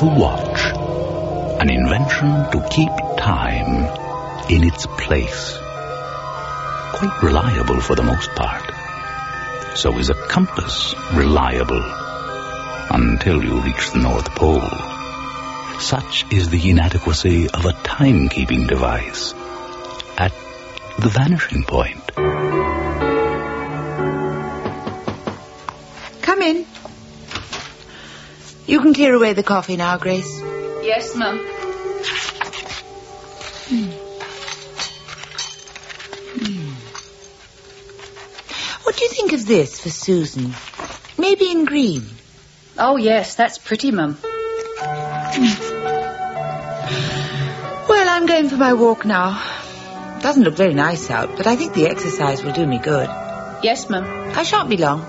to watch. An invention to keep time in its place. Quite reliable for the most part. So is a compass reliable until you reach the North Pole. Such is the inadequacy of a timekeeping device at the vanishing point. Come in. You can clear away the coffee now, Grace. Yes, Mum. What do you think of this for Susan? Maybe in green. Oh, yes, that's pretty, Mum. Well, I'm going for my walk now. Doesn't look very nice out, but I think the exercise will do me good. Yes, Mum. I shan't be long.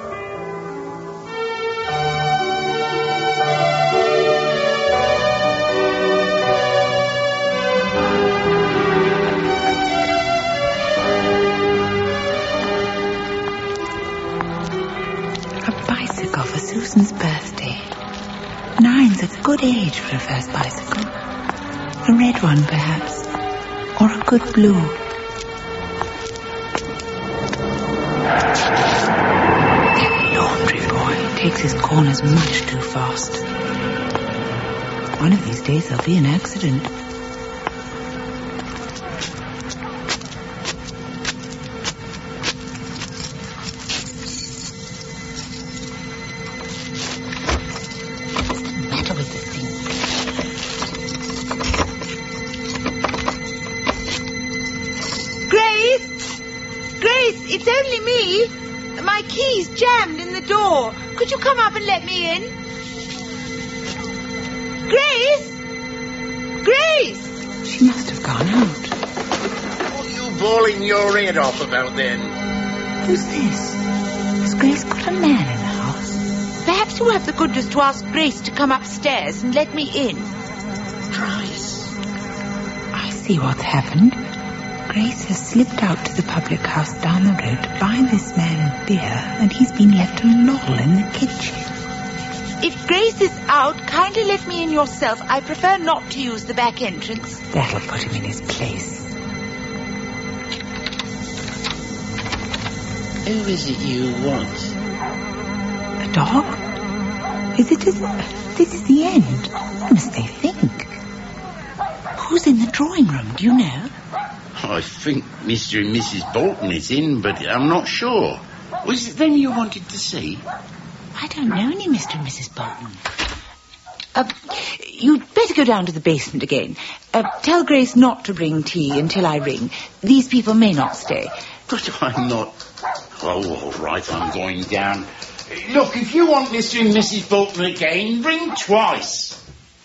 For Susan's birthday. 9's a good age for a first bicycle. A red one, perhaps. Or a good blue. That laundry boy takes his corners much too fast. One of these days there'll be an accident. It's only me. My key's jammed in the door. Could you come up and let me in? Grace? Grace! She must have gone out. What are you bawling your head off about then? Who's this? Has Grace got a man in the house? Perhaps you have the goodness to ask Grace to come upstairs and let me in. Grace. I see what's happened. Grace has slipped out to the public house down the road to buy this man beer, and he's been left to loll in the kitchen. If Grace is out, kindly let me in yourself. I prefer not to use the back entrance. That'll put him in his place. Who is it you want? A dog? This is the end. What must they think? Who's in the drawing room, do you know? I think Mr. and Mrs. Bolton is in, but I'm not sure. Was it them you wanted to see? I don't know any Mr. and Mrs. Bolton. You'd better go down to the basement again. Tell Grace not to bring tea until I ring. These people may not stay. But I'm not... Oh, all right, I'm going down. Look, if you want Mr. and Mrs. Bolton again, ring twice.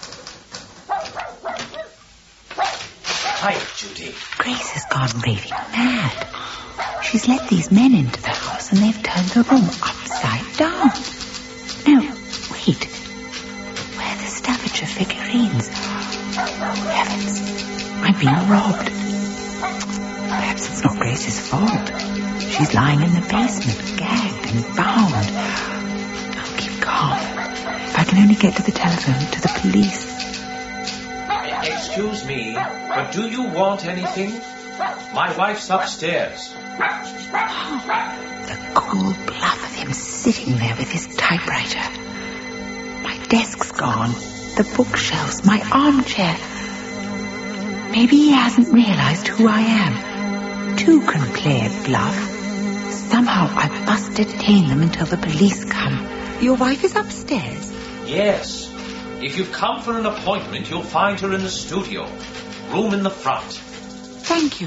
Hi, Judy. Grace has gone raving mad. She's let these men into the house and they've turned the room upside down. No, wait. Where are the Staffordshire figurines? Heavens, I'm being robbed. Perhaps it's not Grace's fault. She's lying in the basement, gagged and bound. I'll keep calm. If I can only get to the telephone, to the police. Excuse me, but do you want anything? My wife's upstairs. Oh, the cool bluff of him sitting there with his typewriter. My desk's gone, the bookshelves, my armchair. Maybe he hasn't realized who I am. Two can play at bluff. Somehow I must detain them until the police come. Your wife is upstairs? Yes. If you've come for an appointment, you'll find her in the studio. Room in the front. Thank you.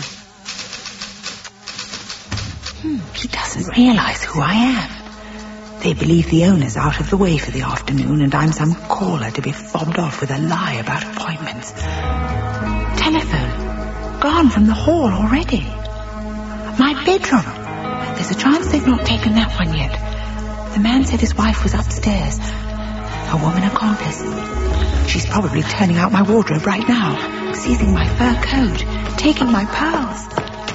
He doesn't realize who I am. They believe the owner's out of the way for the afternoon and I'm some caller to be fobbed off with a lie about appointments. Telephone. Gone from the hall already. My bedroom. There's a chance they've not taken that one yet. The man said his wife was upstairs. A woman accomplice. She's probably turning out my wardrobe right now, seizing my fur coat, taking my pearls.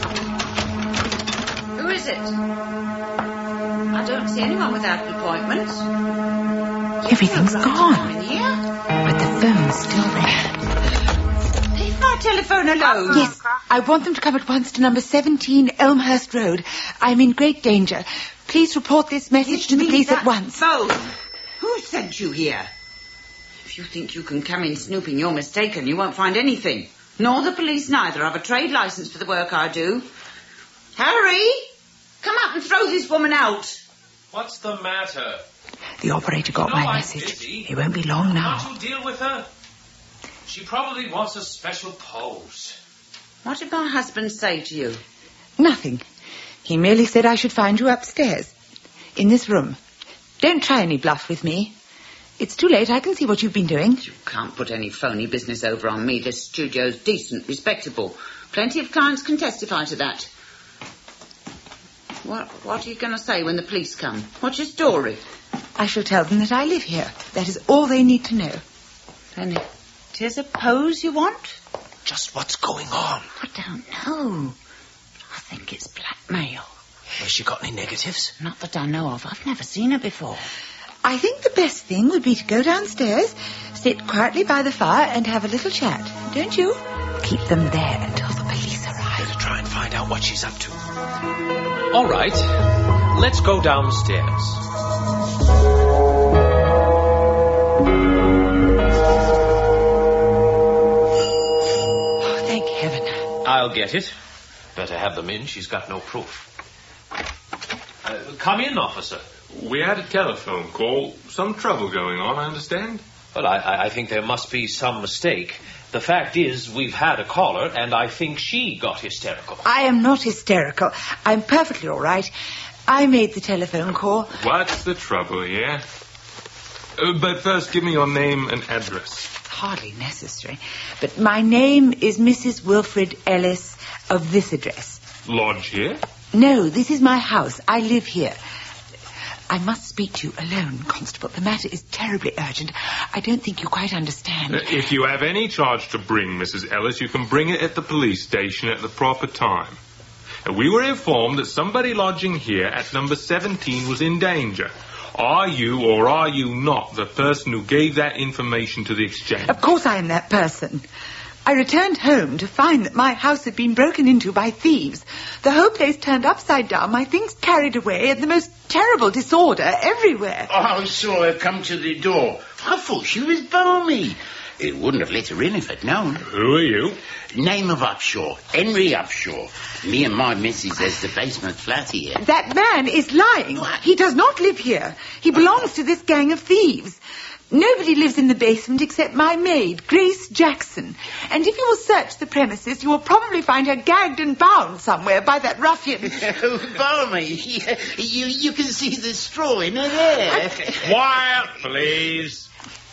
Who is it? I don't see anyone without an appointment. Everything's gone. In here? But the phone's still there. Leave my telephone alone. Yes, I want them to come at once to number 17 Elmhurst Road. I'm in great danger. Please report this message to the police at once. Phone. Who sent you here? If you think you can come in snooping, you're mistaken. You won't find anything. Nor the police neither. I've a trade licence for the work I do. Harry, come up and throw this woman out. What's the matter? The operator got my I'm message. busy. It won't be long now. Can't you deal with her? She probably wants a special pose. What did my husband say to you? Nothing. He merely said I should find you upstairs. In this room. Don't try any bluff with me. It's too late. I can see what you've been doing. You can't put any phony business over on me. This studio's decent, respectable. Plenty of clients can testify to that. What are you going to say when the police come? What's your story? I shall tell them that I live here. That is all they need to know. Then it is a pose you want? Just what's going on? I don't know. I think it's blackmail. Has she got any negatives? Not that I know of. I've never seen her before. I think the best thing would be to go downstairs, sit quietly by the fire and have a little chat. Don't you? Keep them there until the police arrive. Better try and find out what she's up to. All right. Let's go downstairs. Oh, thank heaven. I'll get it. Better have them in. She's got no proof. Come in, officer. We had a telephone call. Some trouble going on, I understand. Well, I think there must be some mistake. The fact is, we've had a caller, and I think she got hysterical. I am not hysterical. I'm perfectly all right. I made the telephone call. What's the trouble here? But first, give me your name and address. Hardly necessary. But my name is Mrs. Wilfred Ellis of this address. Lodge here? No, this is my house. I live here. I must speak to you alone, Constable. The matter is terribly urgent. I don't think you quite understand. If you have any charge to bring, Mrs. Ellis, you can bring it at the police station at the proper time. We were informed that somebody lodging here at number 17 was in danger. Are you or are you not the person who gave that information to the exchange? Of course I am that person. I returned home to find that my house had been broken into by thieves. The whole place turned upside down, my things carried away, and the most terrible disorder everywhere. Oh, I saw her come to the door. I thought she was balmy. It wouldn't have let her in if I'd known. Who are you? Name of Upshaw. Henry Upshaw. Me and my missus has the basement flat here. That man is lying. What? He does not live here. He belongs to this gang of thieves. Nobody lives in the basement except my maid, Grace Jackson. And if you will search the premises, you will probably find her gagged and bound somewhere by that ruffian. Oh, balmy. You can see the straw in her hair. Quiet, please.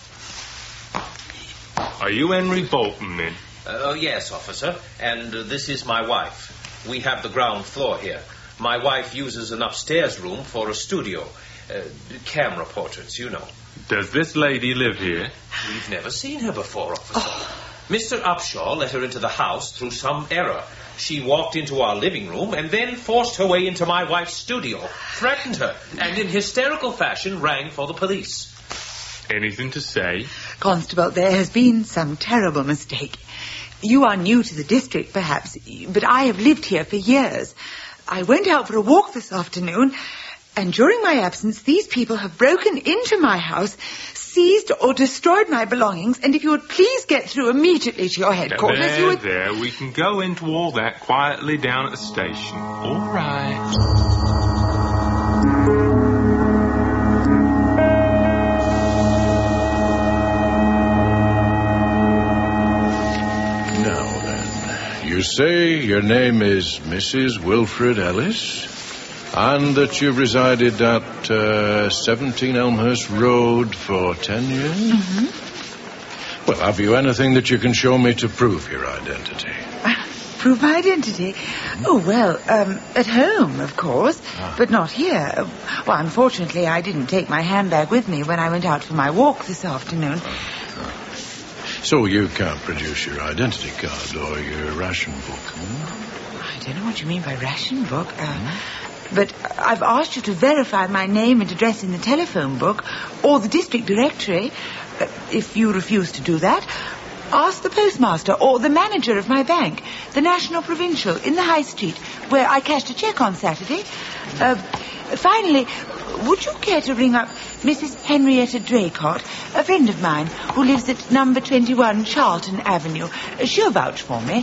Are you Henry Bolton, then? Yes, officer. And this is my wife. We have the ground floor here. My wife uses an upstairs room for a studio. Camera portraits, you know. Does this lady live here? We've never seen her before, officer. Mr. Upshaw let her into the house through some error. She walked into our living room and then forced her way into my wife's studio, threatened her, and in hysterical fashion rang for the police. Anything to say? Constable, there has been some terrible mistake. You are new to the district, perhaps, but I have lived here for years. I went out for a walk this afternoon, and during my absence, these people have broken into my house, seized or destroyed my belongings, and if you would please get through immediately to your headquarters, you would... There, we can go into all that quietly down at the station. All right. You say your name is Mrs. Wilfred Ellis, and that you've resided at 17 Elmhurst Road for 10 years? Mm-hmm. Well, have you anything that you can show me to prove your identity? Prove my identity? Oh, well, at home, of course, but not here. Well, unfortunately, I didn't take my handbag with me when I went out for my walk this afternoon. So you can't produce your identity card or your ration book, I don't know what you mean by ration book. But I've asked you to verify my name and address in the telephone book or the district directory. If you refuse to do that, ask the postmaster or the manager of my bank, the National Provincial, in the High Street, where I cashed a cheque on Saturday. Finally, would you care to ring up Mrs. Henrietta Draycott, a friend of mine who lives at number 21 Charlton Avenue? She'll vouch for me.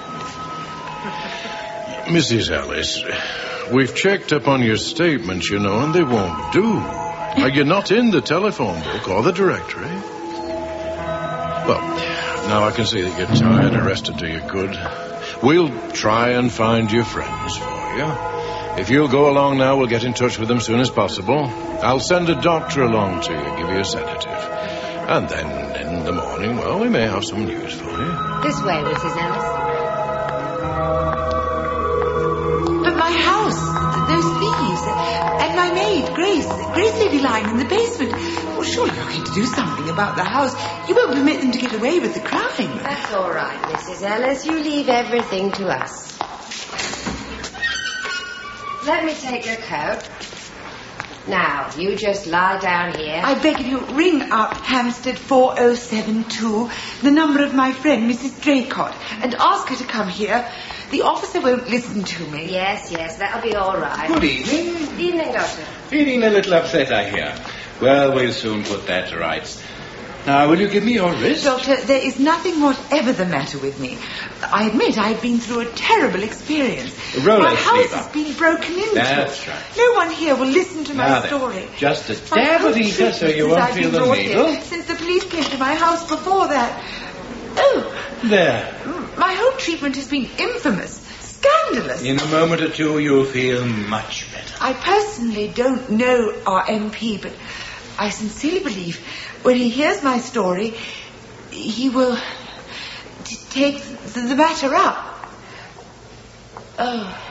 Mrs. Ellis, we've checked up on your statements, you know, and they won't do. You're not in the telephone book or the directory. Well, now I can see that you're tired and rested to your good. We'll try and find your friends for you. If you'll go along now, we'll get in touch with them as soon as possible. I'll send a doctor along to you, give you a sedative. And then in the morning, well, we may have some news for you. This way, Mrs. Ellis. But my house, those thieves, and my maid, Grace Lady lying in the basement. Well, surely you're going to do something about the house. You won't permit them to get away with the crime. That's all right, Mrs. Ellis. You leave everything to us. Let me take your coat. Now, you just lie down here. I beg of you, ring up Hampstead 4072, the number of my friend, Mrs. Draycott, and ask her to come here. The officer won't listen to me. Yes, that'll be all right. Good evening. Evening, Doctor. Feeling a little upset, I hear. Well, we'll soon put that to rights. Now, will you give me your wrist? Doctor, there is nothing whatever the matter with me. I admit I've been through a terrible experience. My house has been broken into. That's right. No one here will listen to my story. Just a dab of ether so you won't feel the needle. Since the police came to my house before that. Oh. There. My whole treatment has been infamous. Scandalous. In a moment or two, you'll feel much better. I personally don't know our MP, but I sincerely believe when he hears my story, he will take the matter up. Oh.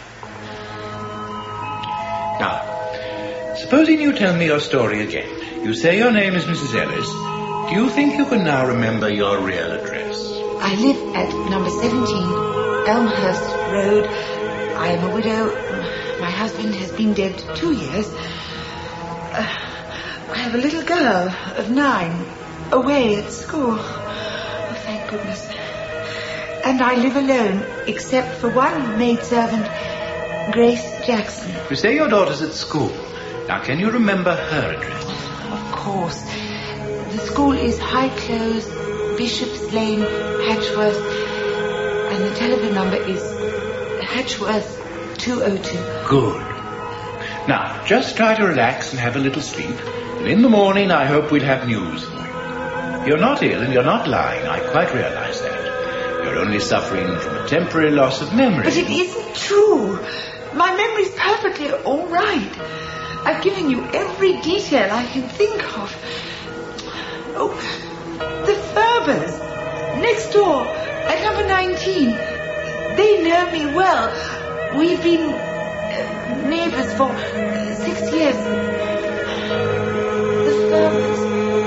Now, supposing you tell me your story again. You say your name is Mrs. Ellis. Do you think you can now remember your real address? I live at number 17, Elmhurst Road. I am a widow. My husband has been dead 2 years. I have a little girl of 9, away at school. Oh, thank goodness. And I live alone, except for one maidservant, Grace Jackson. You say your daughter's at school. Now, can you remember her address? Of course. The school is High Close, Bishop's Lane, Hatchworth, and the telephone number is Hatchworth 202. Good. Now, just try to relax and have a little sleep. And in the morning, I hope we'll have news for you. You're not ill and you're not lying. I quite realize that. You're only suffering from a temporary loss of memory. But it isn't true. My memory's perfectly all right. I've given you every detail I can think of. Oh, the Ferbers, next door, at number 19. They know me well. We've been neighbors for 6 years. The Ferbers.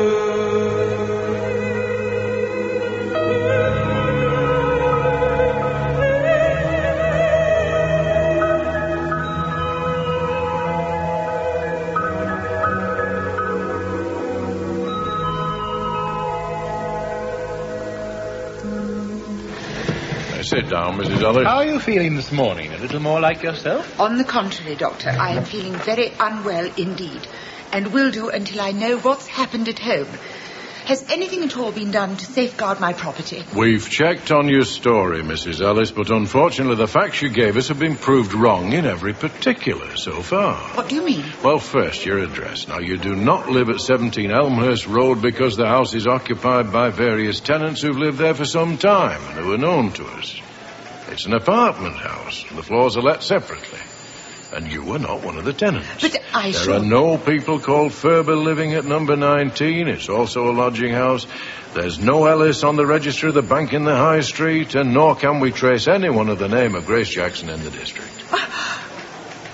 Sit down, Mrs. Ellis. How are you feeling this morning? A little more like yourself? On the contrary, Doctor, I am feeling very unwell indeed, and will do until I know what's happened at home. Has anything at all been done to safeguard my property? We've checked on your story, Mrs. Ellis, but unfortunately the facts you gave us have been proved wrong in every particular so far. What do you mean? Well, first, your address. Now, you do not live at 17 Elmhurst Road because the house is occupied by various tenants who've lived there for some time and who are known to us. It's an apartment house, and the floors are let separately. And you are not one of the tenants. But There are no people called Ferber living at number 19. It's also a lodging house. There's no Ellis on the register of the bank in the High Street, and nor can we trace anyone of the name of Grace Jackson in the district.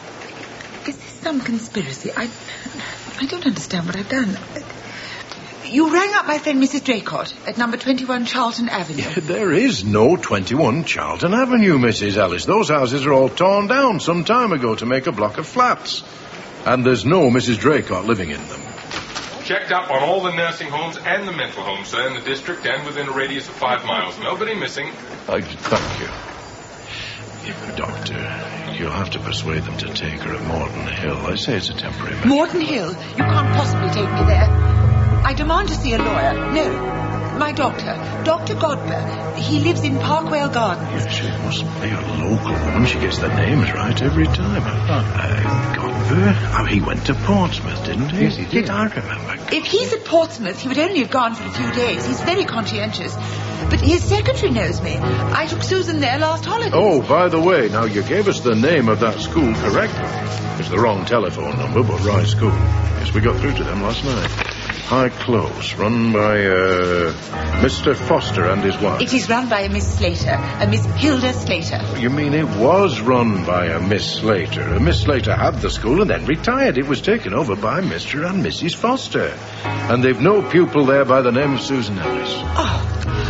Is this some conspiracy? I don't understand what I've done. You rang up my friend Mrs. Draycott at number 21 Charlton Avenue. There is no 21 Charlton Avenue, Mrs. Ellis. Those houses are all torn down some time ago to make a block of flats. And there's no Mrs. Draycott living in them. Checked up on all the nursing homes and the mental homes, sir, in the district and within a radius of 5 miles. Nobody missing. Thank you. Doctor, you'll have to persuade them to take her at Morton Hill. I say it's a temporary measure. Morton Hill? You can't possibly take me there. I demand to see a lawyer. No, my doctor, Dr. Godber. He lives in Parkwell Gardens. Yes, she must be a local woman. She gets the names right every time. Godber? Oh, he went to Portsmouth, didn't he? Yes, he did. I remember. If he's at Portsmouth, he would only have gone for a few days. He's very conscientious. But his secretary knows me. I took Susan there last holiday. Oh, by the way, now you gave us the name of that school correctly. It's the wrong telephone number, but right school. Yes, we got through to them last night. High Close, run by Mr. Foster and his wife. It is run by a Miss Slater, a Miss Hilda Slater. You mean it was run by a Miss Slater? Miss Slater had the school and then retired. It was taken over by Mr. and Mrs. Foster. And they've no pupil there by the name of Susan Ellis. Oh.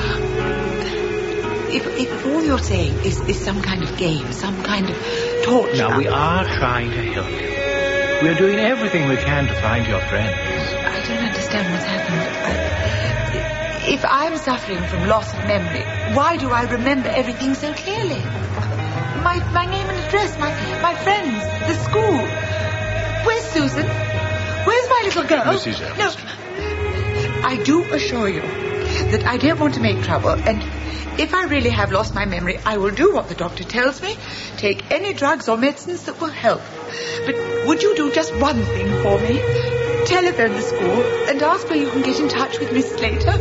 If all you're saying is some kind of game, some kind of torture... Now, we are trying to help you. We're doing everything we can to find your friends. I don't understand what's happened. If I'm suffering from loss of memory, why do I remember everything so clearly? My name and address, my friends, the school. Where's Susan? Where's my little girl? Mrs. Ellis. No, I do assure you that I don't want to make trouble, and if I really have lost my memory, I will do what the doctor tells me, take any drugs or medicines that will help. But would you do just one thing for me? Telephone the school and ask where you can get in touch with Miss Slater.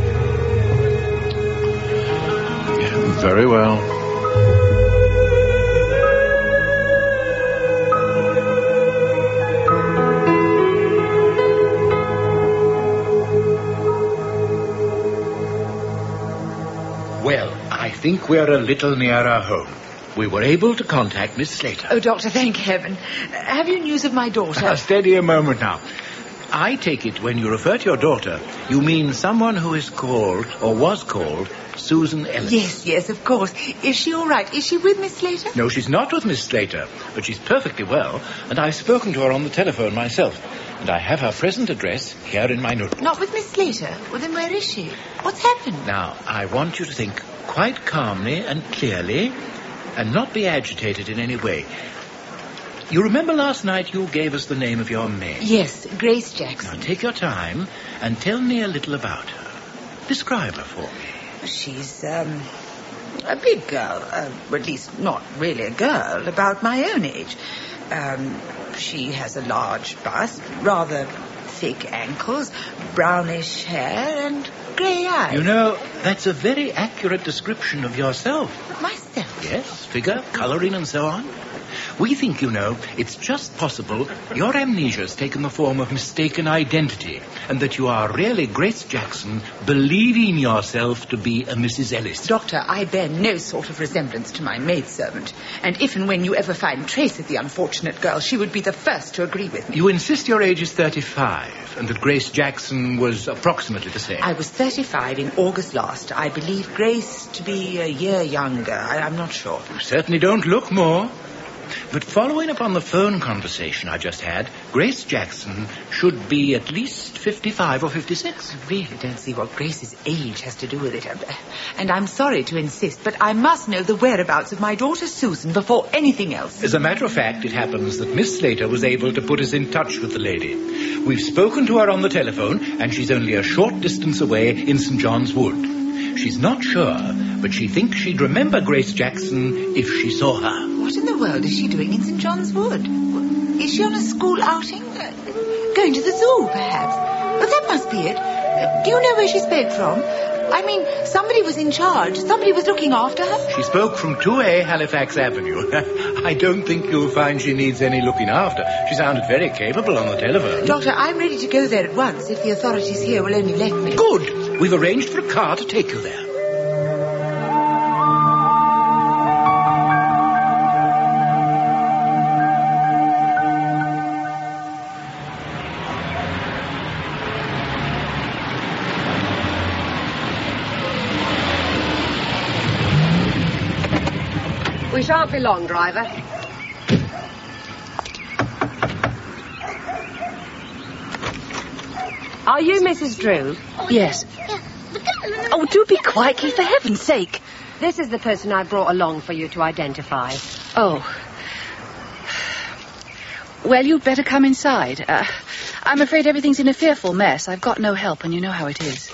Yeah, very well. Well, I think we're a little nearer home. We were able to contact Miss Slater. Oh, Doctor, thank heaven. Have you news of my daughter? Steady a moment now. I take it when you refer to your daughter, you mean someone who is called, or was called, Susan Ellis. Yes, of course. Is she all right? Is she with Miss Slater? No, she's not with Miss Slater, but she's perfectly well, and I've spoken to her on the telephone myself. And I have her present address here in my notebook. Not with Miss Slater? Well, then where is she? What's happened? Now, I want you to think quite calmly and clearly, and not be agitated in any way. You remember last night you gave us the name of your maid? Yes, Grace Jackson. Now, take your time and tell me a little about her. Describe her for me. She's, a big girl. Or at least not really a girl, about my own age. She has a large bust, rather thick ankles, brownish hair, and grey eyes. You know, that's a very accurate description of yourself. Myself? Yes, figure, colouring, and so on. We think, you know, it's just possible your amnesia's taken the form of mistaken identity, and that you are really Grace Jackson, believing yourself to be a Mrs. Ellis. Doctor, I bear no sort of resemblance to my maidservant, and if and when you ever find trace of the unfortunate girl, she would be the first to agree with me. You insist your age is 35, and that Grace Jackson was approximately the same. I was 35 in August last. I believe Grace to be a year younger. I'm not sure. You certainly don't look more. But following upon the phone conversation I just had, Grace Jackson should be at least 55 or 56. I really don't see what Grace's age has to do with it. And I'm sorry to insist, but I must know the whereabouts of my daughter Susan before anything else. As a matter of fact, it happens that Miss Slater was able to put us in touch with the lady. We've spoken to her on the telephone, and she's only a short distance away in St. John's Wood. She's not sure, but she thinks she'd remember Grace Jackson if she saw her. What in the world is she doing in St. John's Wood? Is she on a school outing? Going to the zoo, perhaps? Well, that must be it. Do you know where she spoke from? I mean, somebody was in charge. Somebody was looking after her. She spoke from 2A Halifax Avenue. I don't think you'll find she needs any looking after. She sounded very capable on the telephone. Doctor, I'm ready to go there at once if the authorities here will only let me. Good. We've arranged for a car to take you there. We shan't be long, driver. Are you Mrs. Drew? Yes. Oh, do be quiet, Keith, for heaven's sake. This is the person I brought along for you to identify. Oh. Well, you'd better come inside. I'm afraid everything's in a fearful mess. I've got no help, and you know how it is.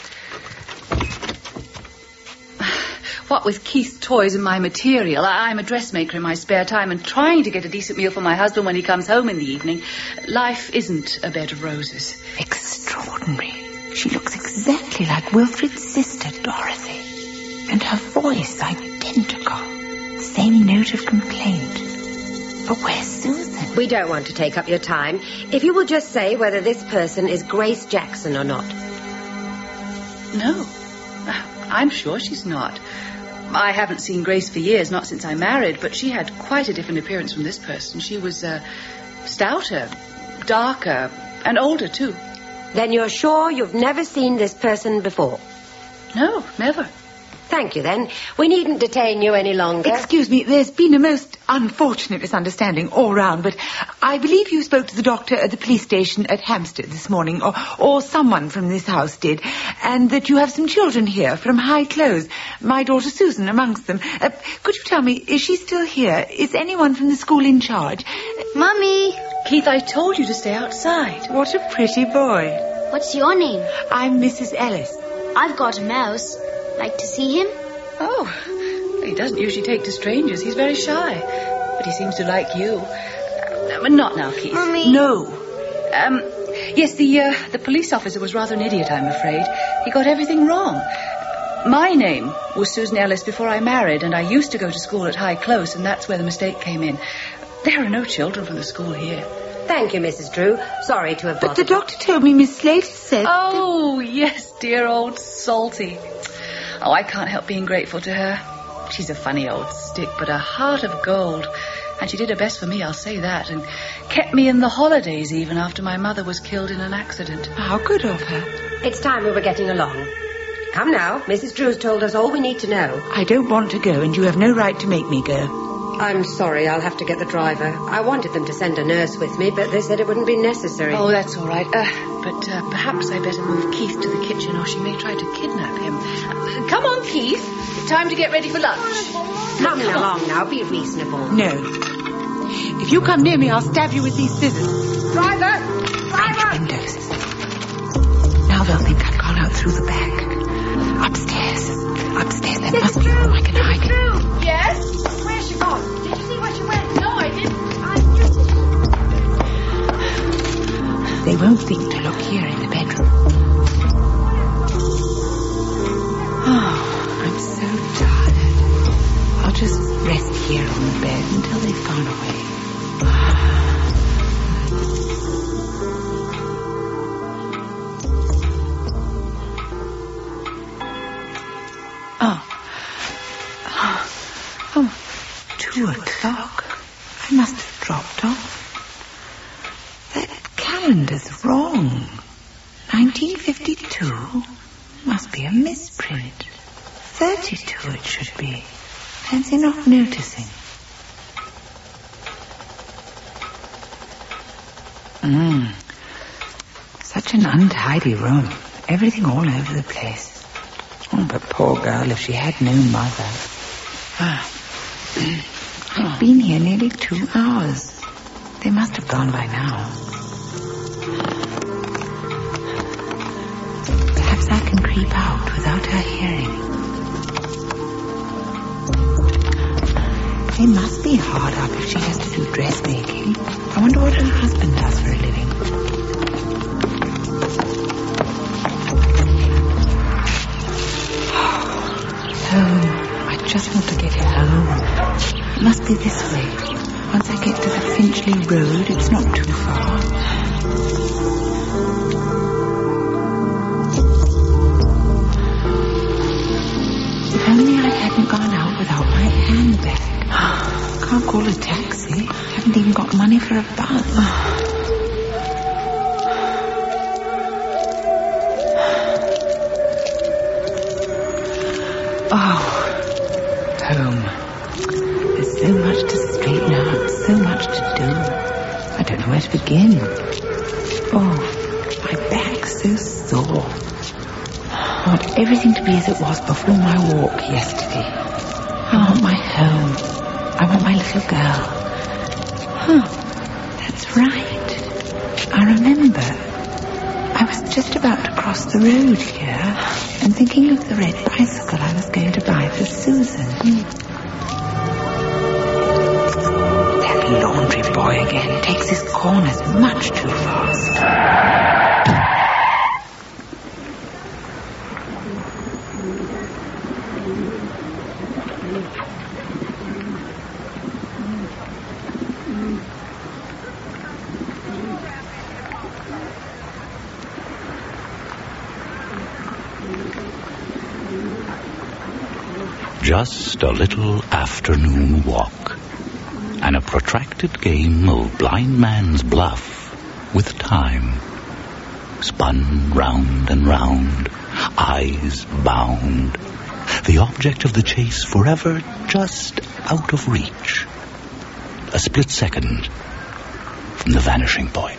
What with Keith's toys and my material, I'm a dressmaker in my spare time and trying to get a decent meal for my husband when he comes home in the evening. Life isn't a bed of roses. Extraordinary. She looks exactly like Wilfred's sister, Dorothy. And her voice identical. Same note of complaint. But where's Susan? We don't want to take up your time. If you will just say whether this person is Grace Jackson or not. No. I'm sure she's not. I haven't seen Grace for years, not since I married, but she had quite a different appearance from this person. She was stouter, darker, and older, too. Then you're sure you've never seen this person before? No, never. Thank you, then. We needn't detain you any longer. Excuse me, there's been a most unfortunate misunderstanding all round, but I believe you spoke to the doctor at the police station at Hampstead this morning, or someone from this house did, and that you have some children here from High Close, my daughter Susan amongst them. Could you tell me, is she still here? Is anyone from the school in charge? Mummy! Keith, I told you to stay outside. What a pretty boy. What's your name? I'm Mrs. Ellis. I've got a mouse. Like to see him? Oh, he doesn't usually take to strangers. He's very shy. But he seems to like you. Not now, Keith. Mummy. No. Yes, the police officer was rather an idiot, I'm afraid. He got everything wrong. My name was Susan Ellis before I married, and I used to go to school at High Close, and that's where the mistake came in. There are no children from the school here. Thank you, Mrs. Drew. Sorry to have bothered. But the doctor told me Miss Slater said... Oh, yes, dear old Salty. Oh, I can't help being grateful to her. She's a funny old stick, but a heart of gold. And she did her best for me, I'll say that, and kept me in the holidays even after my mother was killed in an accident. How good of her. It's time we were getting along. Come now, Mrs. Drew's told us all we need to know. I don't want to go, and you have no right to make me go. I'm sorry, I'll have to get the driver. I wanted them to send a nurse with me, but they said it wouldn't be necessary. Oh, that's all right. But perhaps I better move Keith to the kitchen, or she may try to kidnap him. Come on, Keith. Time to get ready for lunch. Coming along now, be reasonable. No. If you come near me, I'll stab you with these scissors. Driver! Windows. Now they'll think I've gone out through the back. Upstairs. There must be room I can hide it. Yes? Where's she gone? Did you see where she went? No, I didn't. They won't think to look here in the bedroom. Oh, I'm so tired. I'll just rest here on the bed until they've gone away. Oh, 2 o'clock. I must have dropped off. That calendar's wrong. 1952 must be a misprint. 32 it should be. Fancy not noticing. Such an untidy room. Everything all over the place. Oh, but poor girl, if she had no mother. I've been here nearly 2 hours. They must have gone by now. Perhaps I can creep out without her hearing. They must be hard up if she has to do dressmaking. I wonder what her husband does for a living. I just want to get home. It must be this way. Once I get to the Finchley Road, it's not too far. If only I hadn't gone out without my handbag. Can't call a taxi. Haven't even got money for a bus. Home. There's So much to straighten out, so much to do. I don't know where to begin. Oh, my back's so sore. I want everything to be as it was before my walk yesterday. I want my home. I want my little girl. Oh, that's right. I remember. I was just about to cross the road here and thinking of the red bicycle I was going to buy for Susan. That laundry boy again takes his corners much too fast. Just a little afternoon walk, and a protracted game of blind man's bluff with time. Spun round and round, eyes bound, the object of the chase forever just out of reach. A split second from the vanishing point.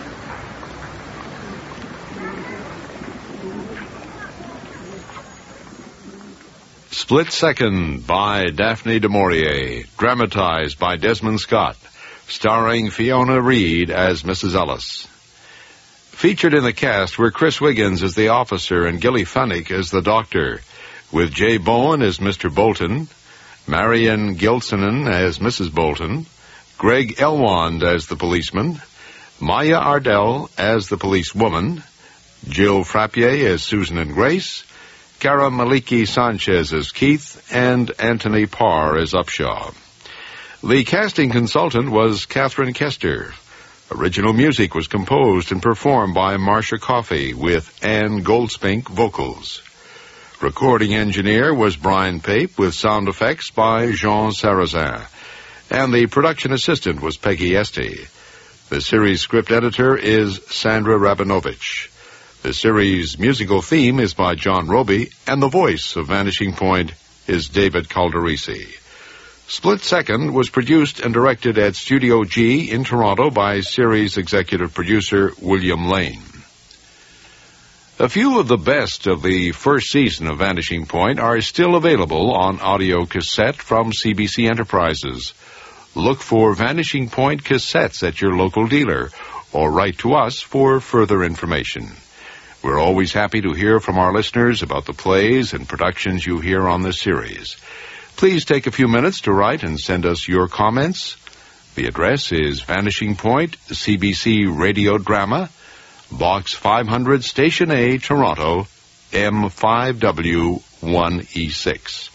Split Second by Daphne du Maurier, dramatized by Desmond Scott, starring Fiona Reed as Mrs. Ellis. Featured in the cast were Chris Wiggins as the officer and Gilly Funnick as the doctor, with Jay Bowen as Mr. Bolton, Marion Gilsonen as Mrs. Bolton, Greg Elwand as the policeman, Maya Ardell as the policewoman, Jill Frappier as Susan and Grace, Cara Maliki Sanchez as Keith, and Anthony Parr as Upshaw. The casting consultant was Catherine Kester. Original music was composed and performed by Marcia Coffey with Ann Goldspink vocals. Recording engineer was Brian Pape with sound effects by Jean Sarrazin. And the production assistant was Peggy Esty. The series script editor is Sandra Rabinovich. The series' musical theme is by John Roby, and the voice of Vanishing Point is David Calderisi. Split Second was produced and directed at Studio G in Toronto by series executive producer William Lane. A few of the best of the first season of Vanishing Point are still available on audio cassette from CBC Enterprises. Look for Vanishing Point cassettes at your local dealer, or write to us for further information. We're always happy to hear from our listeners about the plays and productions you hear on this series. Please take a few minutes to write and send us your comments. The address is Vanishing Point, CBC Radio Drama, Box 500, Station A, Toronto, M5W1E6.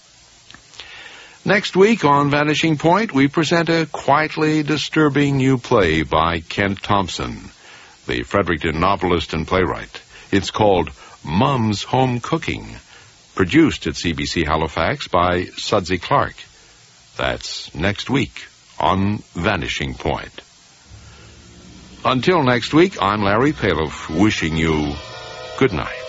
Next week on Vanishing Point, we present a quietly disturbing new play by Kent Thompson, the Fredericton novelist and playwright. It's called Mum's Home Cooking, produced at CBC Halifax by Sudsy Clark. That's next week on Vanishing Point. Until next week, I'm Larry Paloff, wishing you good night.